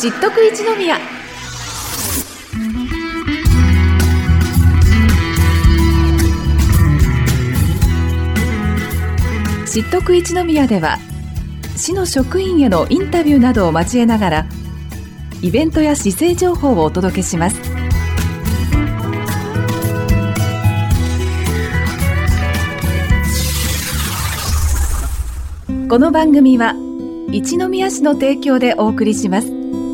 知っとく一宮。知っとく一宮では、市の職員へのインタビューなどを交えながらイベントや市政情報をお届けします。この番組は一宮市の提供でお送りします。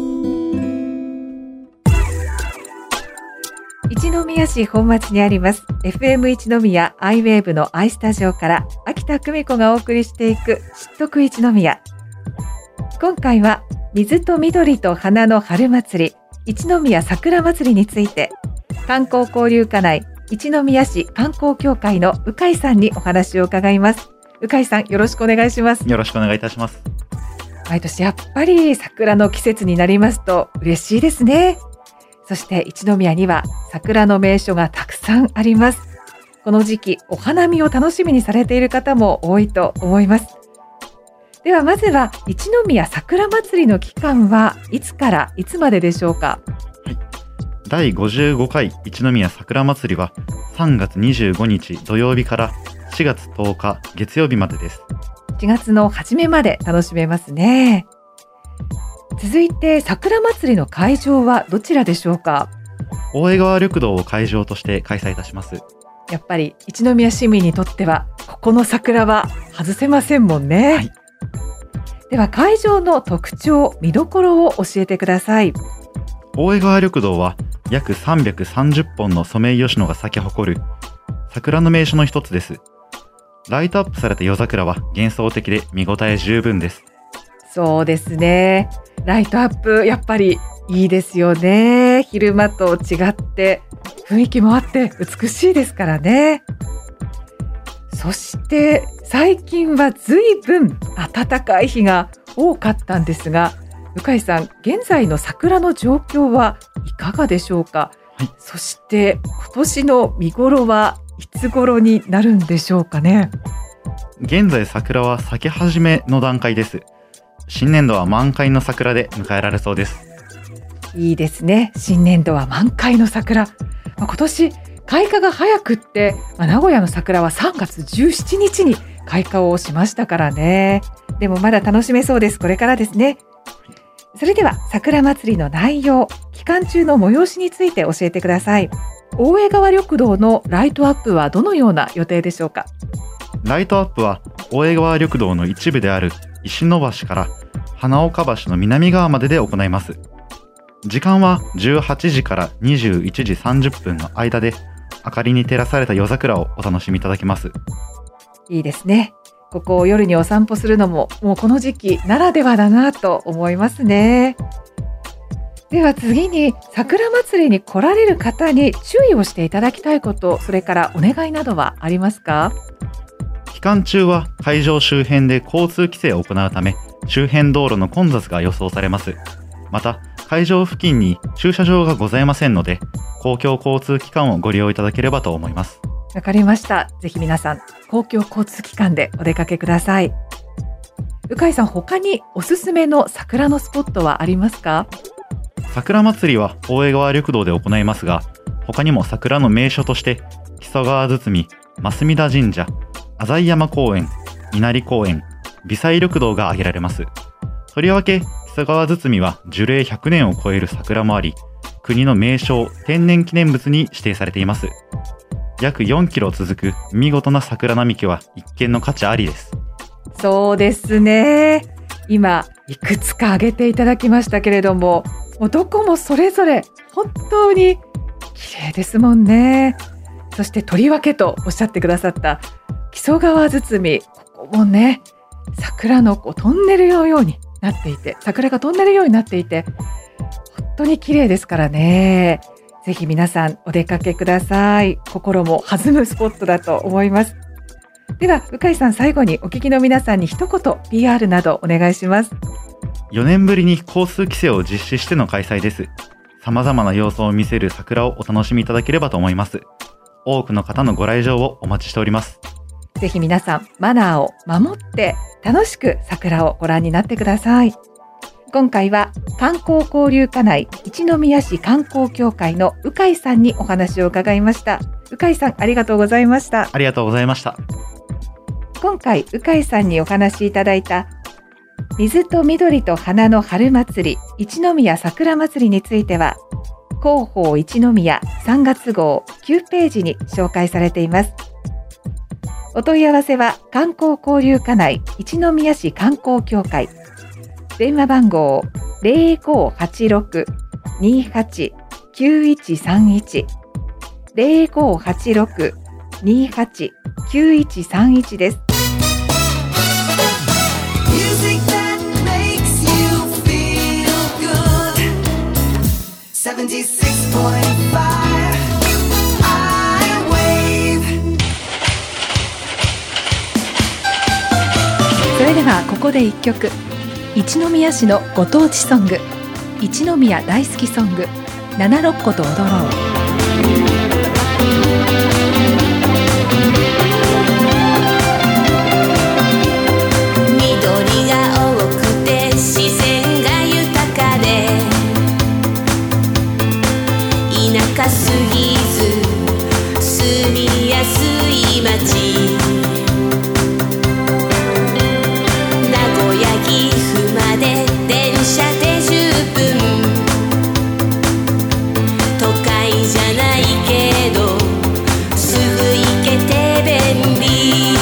一宮市本町にあります FM 一宮アイウェーブのアイスタジオから秋田久美子がお送りしていく知っとく一宮。今回は水と緑と花の春祭り一宮桜祭りについて、観光交流課内一宮市観光協会の鵜飼さんにお話を伺います。鵜飼さん、よろしくお願いします。 よろしくお願いいたします。 毎年やっぱり桜の季節になりますと嬉しいですね。そして一宮には桜の名所がたくさんあります。この時期お花見を楽しみにされている方も多いと思います。ではまずは一宮桜祭りの期間はいつからいつまででしょうか。 はい、第55回一宮桜祭りは3月25日土曜日から4月10日月曜日までです。 4月の初めまで楽しめますね。続いて桜祭りの会場はどちらでしょうか。 大江川緑道を会場として開催いたします。 やっぱり一宮市民にとってはここの桜は外せませんもんね。はい、では会場の特徴、見どころを教えてください。 大江川緑道は約330本のソメイヨシノが咲き誇る桜の名所の一つです。ライトアップされた夜桜は幻想的で見応え十分です。 そうですね。ライトアップやっぱりいいですよね。昼間と違って雰囲気もあって美しいですからね。そして最近は随分暖かい日が多かったんですが、鵜飼さん、現在の桜の状況はいかがでしょうか。はい、そして今年の見頃はいつ頃になるんでしょうかね。 現在桜は咲き始めの段階です。新年度は満開の桜で迎えられそうです。 いいですね。新年度は満開の桜。今年開花が早くって、名古屋の桜は3月17日に開花をしましたからね。でもまだ楽しめそうです。これからですね。それでは桜祭りの内容、期間中の催しについて教えてください。大江川緑道のライトアップはどのような予定でしょうか。 ライトアップは大江川緑道の一部である石野橋から花岡橋の南側までで行います。時間は18時から21時30分の間で、明かりに照らされた夜桜をお楽しみいただけます。 いいですね。ここを夜にお散歩するのももうこの時期ならではだなと思いますね。では次に桜祭りに来られる方に注意をしていただきたいこと、それからお願いなどはありますか。 期間中は会場周辺で交通規制を行うため、周辺道路の混雑が予想されます。また会場付近に駐車場がございませんので、公共交通機関をご利用いただければと思います。 わかりました。ぜひ皆さん公共交通機関でお出かけください。鵜飼さん、他におすすめの桜のスポットはありますか。 桜祭りは大江川緑道で行いますが、他にも桜の名所として木曽川堤、増田神社、浅井山公園、稲荷公園、微細緑道が挙げられます。とりわけ木曽川堤は樹齢100年を超える桜もあり、国の名勝天然記念物に指定されています。約4キロ続く見事な桜並木は一見の価値ありです。 そうですね。今いくつか挙げていただきましたけれども、もうどこもそれぞれ本当に綺麗ですもんね。そしてとりわけとおっしゃってくださった木曽川堤、ここもね、桜のトンネルのようになっていて、桜が飛んでるようになっていて、本当に綺麗ですからね。ぜひ皆さんお出かけください。心も弾むスポットだと思います。では鵜飼さん、最後にお聞きの皆さんに一言 PR などお願いします。 4年ぶりに交通規制を実施しての開催です。様々な様子を見せる桜をお楽しみいただければと思います。多くの方のご来場をお待ちしております。 ぜひ皆さんマナーを守って楽しく桜をご覧になってください。 今回は観光交流課内一宮市観光協会の鵜飼さんにお話を伺いました。鵜飼さん、ありがとうございました。 ありがとうございました。 今回鵜飼さんにお話しいただいた水と緑と花の春祭り一宮桜祭りについては、広報一宮3月号9ページに紹介されています。お問い合わせは観光交流課内一宮市観光協会、電話番号 0586-289131 0586-289131 です。それではここで1曲、一宮市のご当地ソング、一宮大好きソング、七六個と踊ろう。 緑が多くて自然が豊かで、田舎すぎず住みやすい街、名古屋岐阜まで電車で10分、都会じゃないけどすぐ行けて便利、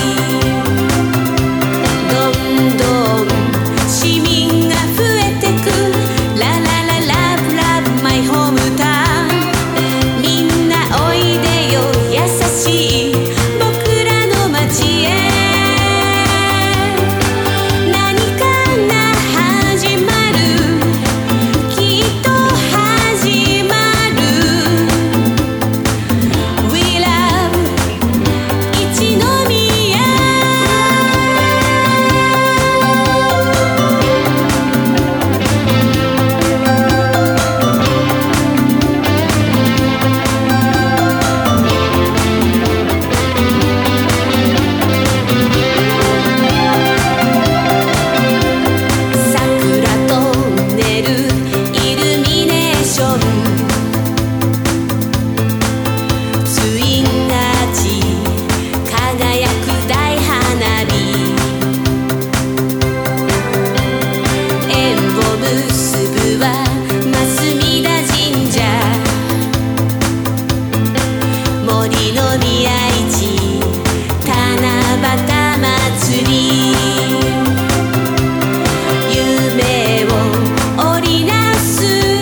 どんどん市民が増えてく、ララララブラブマイホームタウン、みんなおいでよ優しい僕らの街へ、何かが始まる、きっと始まる、 We love 一宮。桜トンネルイルミネーション、ツインアーチ輝く大花火、縁を結ぶは増田神社、森の宮市七夕祭り、夢を織りなす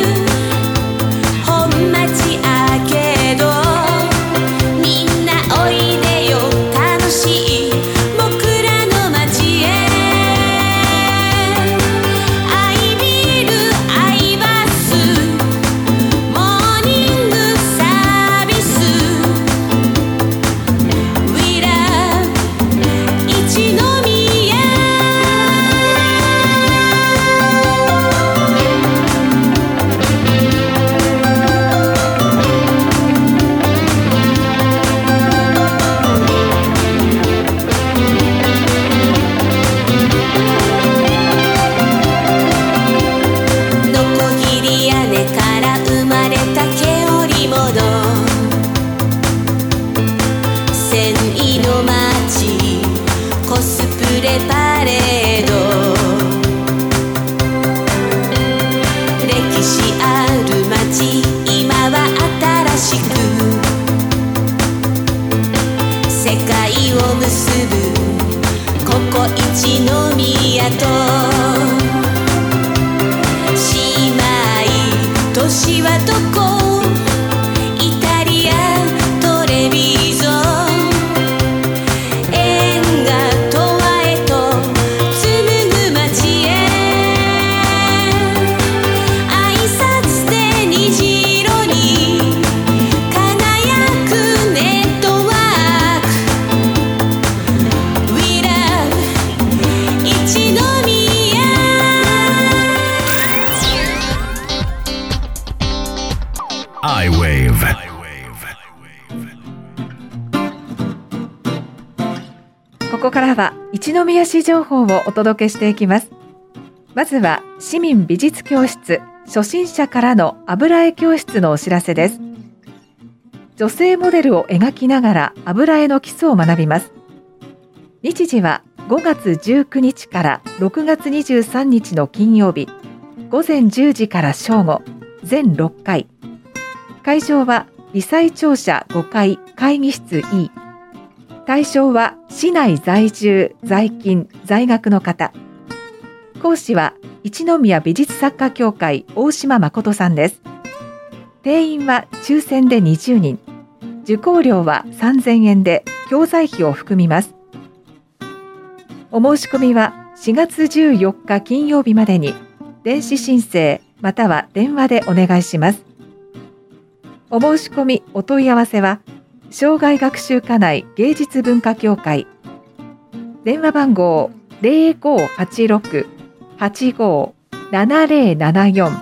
本町アーケード、みんなおいでよ楽しい僕らの街へ、アイビルアイバスモーニングサービス、 We love 一宮。のこぎり屋根から生まれた毛織物、繊維の街コスプレパレード、歴史ある街今は新しく、世界を結ぶここ一宮と姉妹都市はどこ、イタリアトレビゾン、縁が十和へと紡ぐ街へ、挨拶で虹色に輝くネットワーク、 We love 一宮。 I-Wave。 ここからは一宮市情報をお届けしていきます。 まずは市民美術教室初心者からの油絵教室のお知らせです。女性モデルを描きながら油絵の基礎を学びます。日時は5月19日から6月23日の金曜日、午前10時から正午、全6回。会場は微細庁舎5階会議室 E。対象は市内在住、在勤、在学の方。講師は一宮美術作家協会大島誠さんです。定員は抽選で20人。受講料は3000円で教材費を含みます。お申し込みは4月14日金曜日までに電子申請または電話でお願いします。お申し込みお問い合わせは障害学習課内芸術文化協会電話番号 0586-85-7074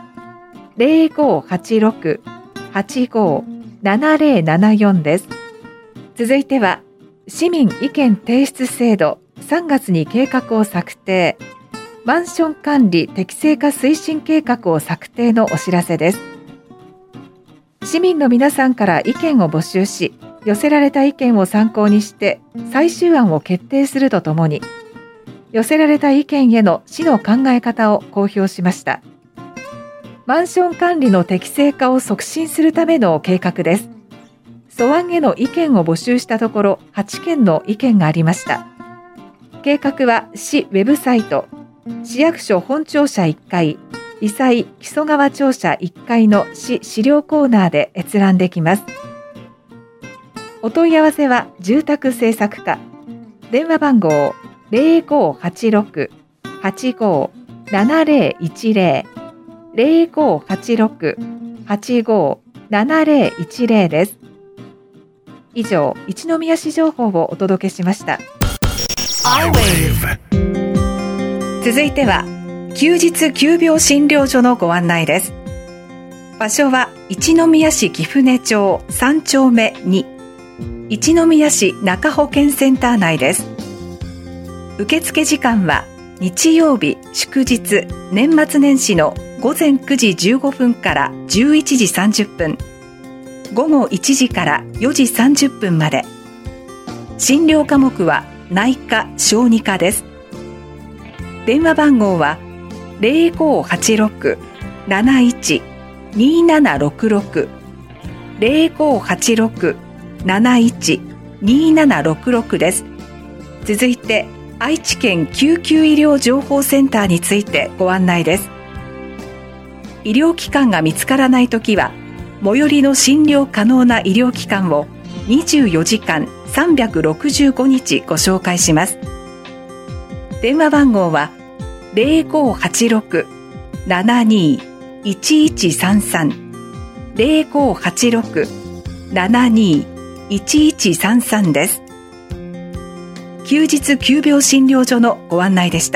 0586-85-7074 です。続いては市民意見提出制度3月に計画を策定マンション管理適正化推進計画を策定のお知らせです。市民の皆さんから意見を募集し寄せられた意見を参考にして最終案を決定するとともに寄せられた意見への市の考え方を公表しました。マンション管理の適正化を促進するための計画です。素案への意見を募集したところ8件の意見がありました。計画は市ウェブサイト、市役所本庁舎1階、微細木曽川庁舎1階の市資料コーナーで閲覧できます。お問い合わせは住宅政策課、電話番号 0586-85-7010 0586-85-7010 です。以上、一宮市情報をお届けしました。続いては休日急病診療所のご案内です。場所は一宮市貴船町3丁目2、一宮市中保健センター内です。受付時間は日曜日、祝日、年末年始の午前9時15分から11時30分、午後1時から4時30分まで。診療科目は内科・小児科です。電話番号は 0586-71-2766 0586-71-2766 です。続いて愛知県救急医療情報センターについてご案内です。医療機関が見つからないときは最寄りの診療可能な医療機関を24時間365日ご紹介します。電話番号は 0586-72-1133 0586-72-1133 です。休日急病診療所のご案内でした。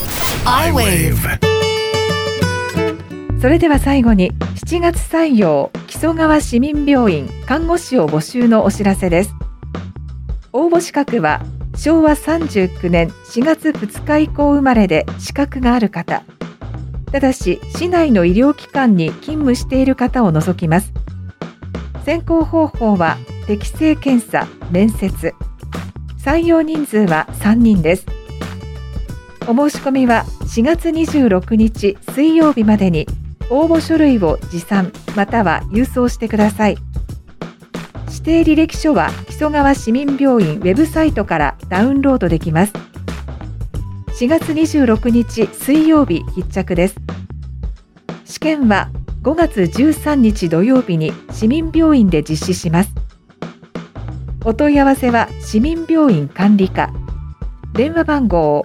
それでは最後に7月採用木曽川市民病院看護師を募集のお知らせです。応募資格は昭和39年4月2日以降生まれで資格がある方、ただし市内の医療機関に勤務している方を除きます。選考方法は適性検査、面接。採用人数は3人です。お申し込みは4月26日水曜日までに応募書類を持参または郵送してください。指定履歴書は木曽川市民病院ウェブサイトからダウンロードできます。4月26日水曜日必着です。試験は5月13日土曜日に市民病院で実施します。お問い合わせは市民病院管理課、電話番号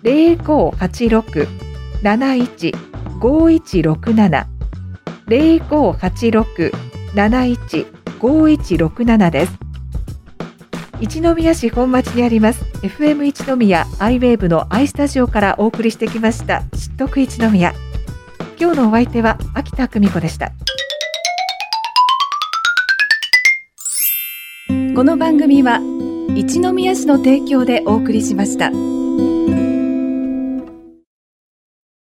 0586-71-5167 0586-71-5167 です。一宮市本町にあります FM 一宮アイウェーブのアイスタジオからお送りしてきました知得一宮。今日のお相手は秋田久美子でした。この番組は一宮市の提供でお送りしました。